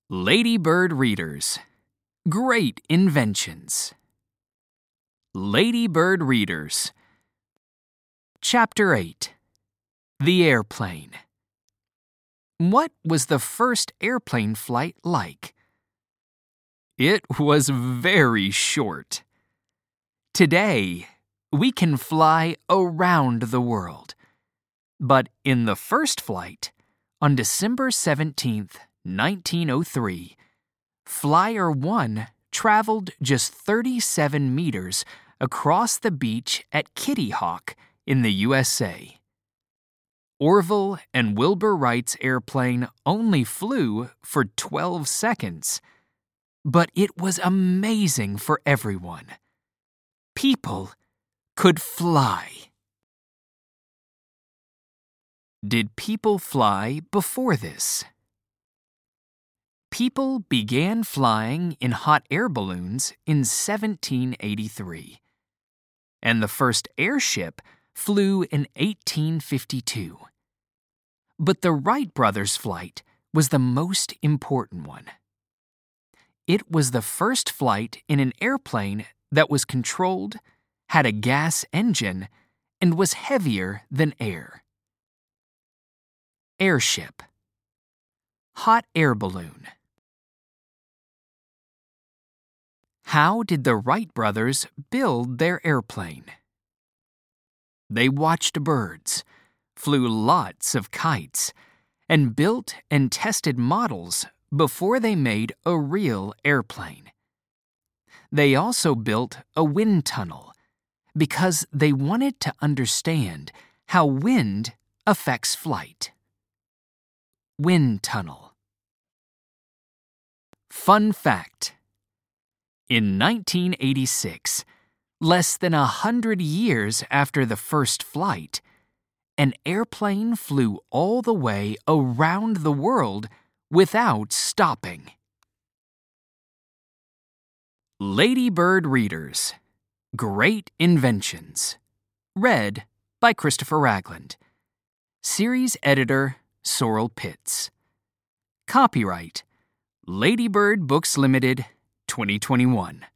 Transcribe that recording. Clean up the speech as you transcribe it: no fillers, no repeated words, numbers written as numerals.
Ladybird Readers. Great Inventions. Ladybird Readers. Chapter 8. The Airplane. What was the first airplane flight like? It was very short. Today, we can fly around the world. But in the first flight, on December 17th, 1903, Flyer 1 traveled just 37 meters across the beach at Kitty Hawk in the USA. Orville and Wilbur Wright's airplane only flew for 12 seconds. But it was amazing for everyone. People could fly. Did people fly before this? People began flying in hot air balloons in 1783. And the first airship flew in 1852. But the Wright brothers' flight was the most important one. It was the first flight in an airplane that was controlled, had a gas engine, and was heavier than air. Airship. Hot air balloon. How did the Wright brothers build their airplane? They watched birds, flew lots of kites, and built and tested models before they made a real airplane. They also built a wind tunnel because they wanted to understand how wind affects flight. Wind tunnel. Fun fact. In 1986, less than 100 years after the first flight, an airplane flew all the way around the world without stopping. Ladybird Readers. Great Inventions. Read by Christopher Ragland. Series Editor, Sorrel Pitts. Copyright, Ladybird Books Limited, 2021.